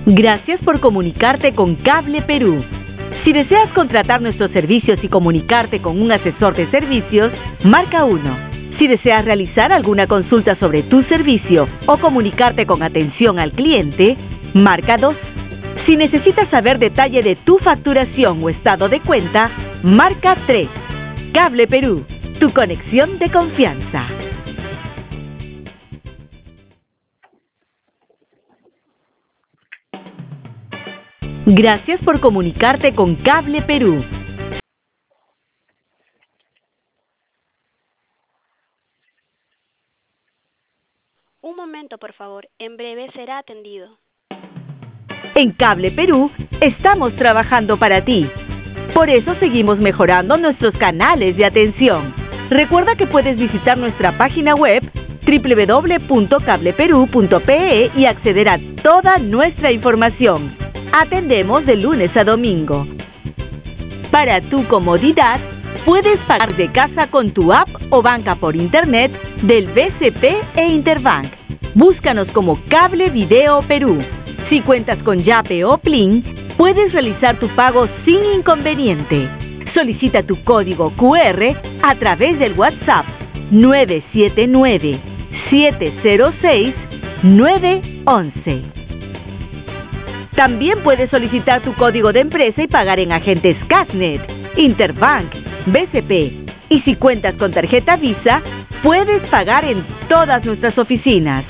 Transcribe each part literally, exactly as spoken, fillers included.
Gracias por comunicarte con Cable Perú. Si deseas contratar nuestros servicios y comunicarte con un asesor de servicios, marca uno. Si deseas realizar alguna consulta sobre tu servicio o comunicarte con atención al cliente, marca dos. Si necesitas saber detalle de tu facturación o estado de cuenta, marca tres. Cable Perú, tu conexión de confianza. Gracias por comunicarte con Cable Perú. Un momento, por favor. En breve será atendido. En Cable Perú estamos trabajando para ti. Por eso seguimos mejorando nuestros canales de atención. Recuerda que puedes visitar nuestra página web doble u doble u doble u punto cable perú punto pe e y acceder a toda nuestra información. Atendemos de lunes a domingo. Para tu comodidad, puedes pagar de casa con tu app o banca por internet del B C P e Interbank. Búscanos como Cable Video Perú. Si cuentas con Yape o Plin, puedes realizar tu pago sin inconveniente. Solicita tu código cu erre a través del WhatsApp nueve siete nueve, siete cero seis, nueve once. También puedes solicitar tu código de empresa y pagar en agentes Casnet, Interbank, B C P. Y si cuentas con tarjeta Visa, puedes pagar en todas nuestras oficinas.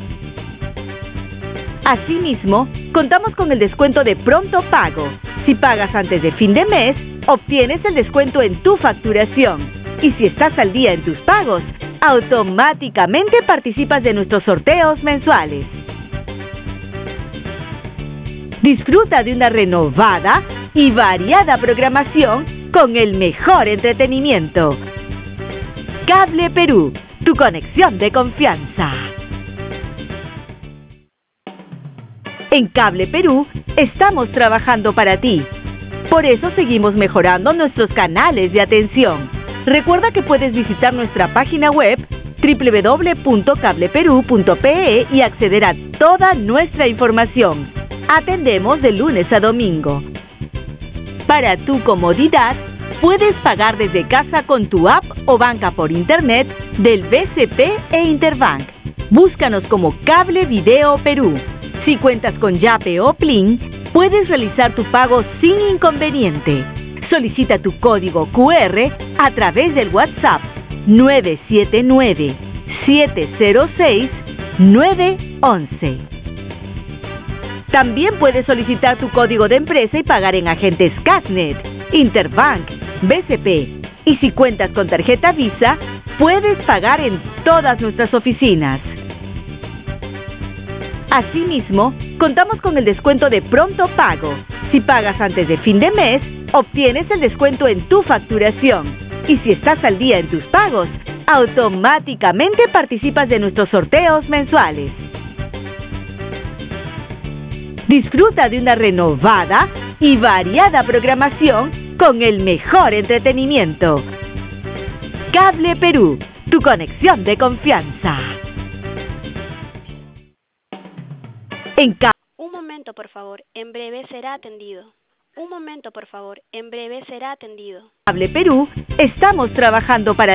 Asimismo, contamos con el descuento de pronto pago. Si pagas antes de fin de mes, obtienes el descuento en tu facturación. Y si estás al día en tus pagos, automáticamente participas de nuestros sorteos mensuales. Disfruta de una renovada y variada programación con el mejor entretenimiento. Cable Perú, tu conexión de confianza. En Cable Perú estamos trabajando para ti. Por eso seguimos mejorando nuestros canales de atención. Recuerda que puedes visitar nuestra página web doble u doble u doble u punto cable perú punto pe e y acceder a toda nuestra información. Atendemos de lunes a domingo. Para tu comodidad, puedes pagar desde casa con tu app o banca por internet del B C P e Interbank. Búscanos como Cable Video Perú. Si cuentas con Yape o Plin, puedes realizar tu pago sin inconveniente. Solicita tu código cu erre a través del WhatsApp nueve siete nueve, siete cero seis, nueve once. También puedes solicitar tu código de empresa y pagar en agentes Casnet, Interbank, B C P. Y si cuentas con tarjeta Visa, puedes pagar en todas nuestras oficinas. Asimismo, contamos con el descuento de pronto pago. Si pagas antes de fin de mes, obtienes el descuento en tu facturación. Y si estás al día en tus pagos, automáticamente participas de nuestros sorteos mensuales. Disfruta de una renovada y variada programación con el mejor entretenimiento. Cable Perú, tu conexión de confianza. En Ca- Un momento, por favor. En breve será atendido. Un momento, por favor. En breve será atendido. Cable Perú estamos trabajando para